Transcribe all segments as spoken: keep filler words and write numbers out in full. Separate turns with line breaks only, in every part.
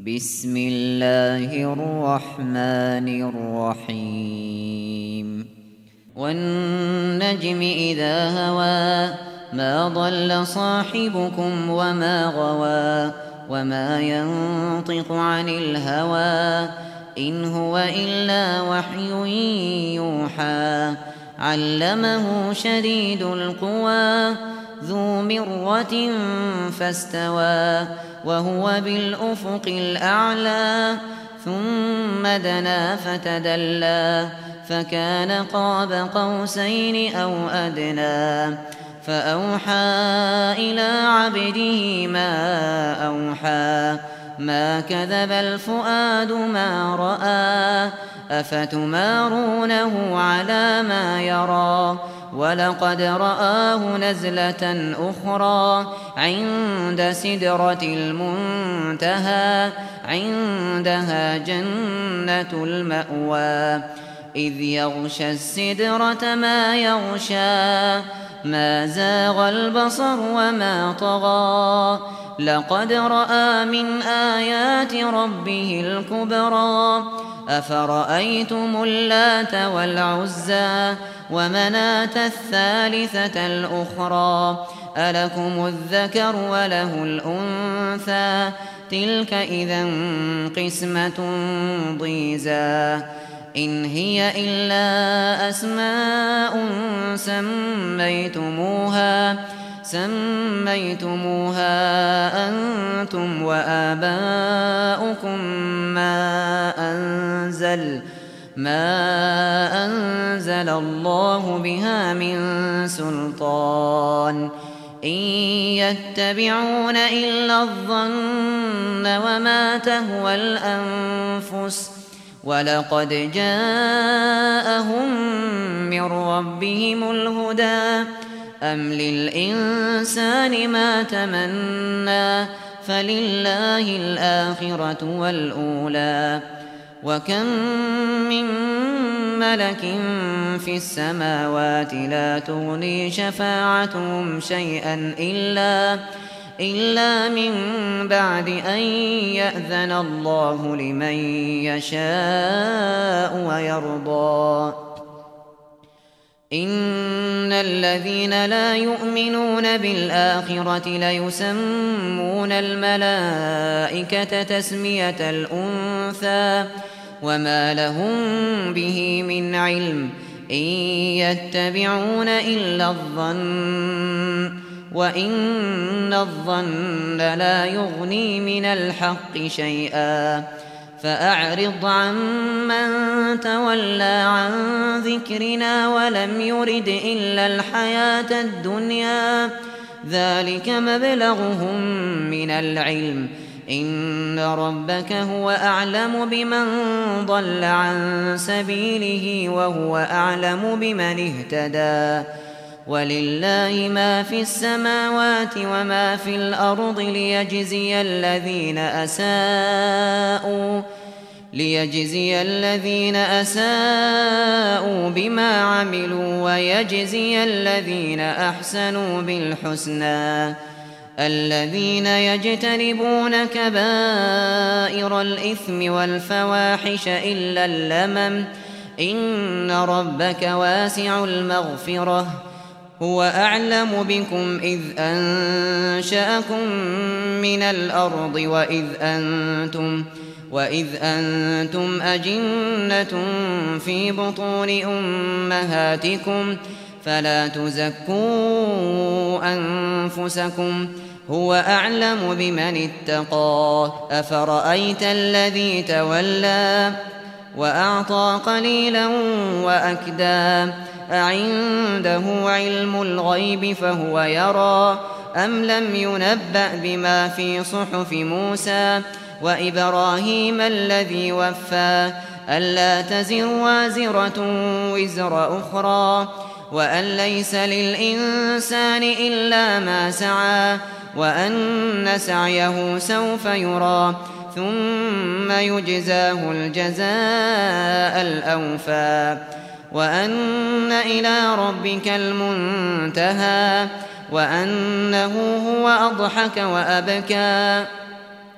بسم الله الرحمن الرحيم والنجم إذا هوى ما ضل صاحبكم وما غوى وما ينطق عن الهوى إن هو إلا وحي يوحى علمه شديد القوى ذو مرة فاستوى وهو بالأفق الأعلى ثم دنا فتدلى فكان قاب قوسين أو أدنى فأوحى إلى عبده ما أوحى ما كذب الفؤاد ما رأى أفتمارونه على ما يرى ولقد رآه نزلة أخرى عند سدرة المنتهى عندها جنة المأوى إذ يغشى السدرة ما يغشى ما زاغ البصر وما طغى لقد رأى من آيات ربه الكبرى أفرأيتم اللات والعزى ومناة الثالثة الأخرى ألكم الذكر وله الأنثى تلك إذا قسمة ضيزى إن هي إلا أسماء سميتموها سميتموها أنتم وآباؤكم ما أنزل ما أنزل الله بها من سلطان إن يتبعون إلا الظن وما تهوى الأنفس ولقد جاءهم من ربهم الهدى أم للإنسان ما تمنى فلله الآخرة والأولى وكم من ملك في السماوات لا تغني شفاعتهم شيئا إلا إلا من بعد أن يأذن الله لمن يشاء ويرضى إن الذين لا يؤمنون بالآخرة ليسمون الملائكة تسمية الأنثى وما لهم به من علم إن يتبعون إلا الظن وإن الظن لا يغني من الحق شيئا فأعرض عمن تولى عن ذكرنا ولم يرد إلا الحياة الدنيا ذلك مبلغهم من العلم إن ربك هو أعلم بمن ضل عن سبيله وهو أعلم بمن اهتدى ولله ما في السماوات وما في الأرض ليجزي الذين أساءوا ليجزي الذين أساءوا بما عملوا ويجزي الذين أحسنوا بالحسنى الذين يجتنبون كبائر الإثم والفواحش إلا اللمم إن ربك واسع المغفرة هو أعلم بكم إذ أنشأكم من الأرض وإذ أنتم وإذ أنتم أجنة في بطون أمهاتكم فلا تزكوا أنفسكم هو أعلم بمن اتقى أفرأيت الذي تولى وأعطى قليلا وأكدى أعنده علم الغيب فهو يرى أم لم ينبأ بما في صحف موسى وإبراهيم الذي وفى ألا تزر وازرة وزر أخرى وأن ليس للإنسان إلا ما سعى وأن سعيه سوف يرى ثم يجزاه الجزاء الأوفى وأن إلى ربك المنتهى وأنه هو أضحك وأبكى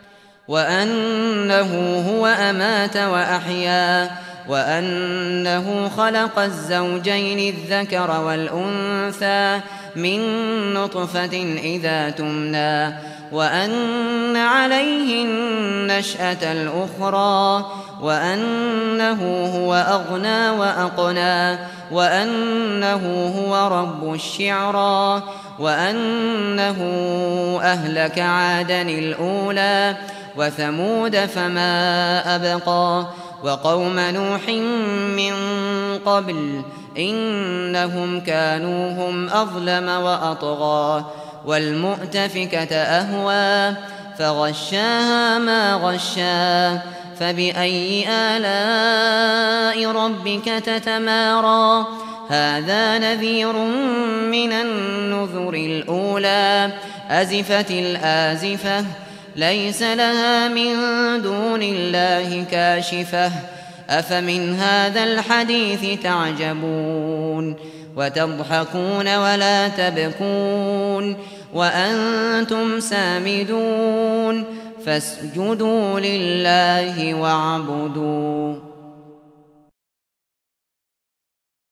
وأنه هو أمات وأحيا وأنه خلق الزوجين الذكر والأنثى من نطفة إذا تمنى وأن عليه النشأة الأخرى وأنه هو أغنى وأقنى وأنه هو رب الشعرى وأنه أهلك عادا الأولى وثمود فما أبقى وقوم نوح من قبل إنهم كانوا هم أظلم وأطغى والمؤتفكة أهوى فغشاها ما غشا فبأي آلاء ربك تتمارى هذا نذير من النذر الأولى أزفت الآزفة ليس لها من دون الله كاشفة أفمن هذا الحديث تعجبون وتضحكون ولا تبكون وأنتم سامدون فاسجدوا لله واعبدوا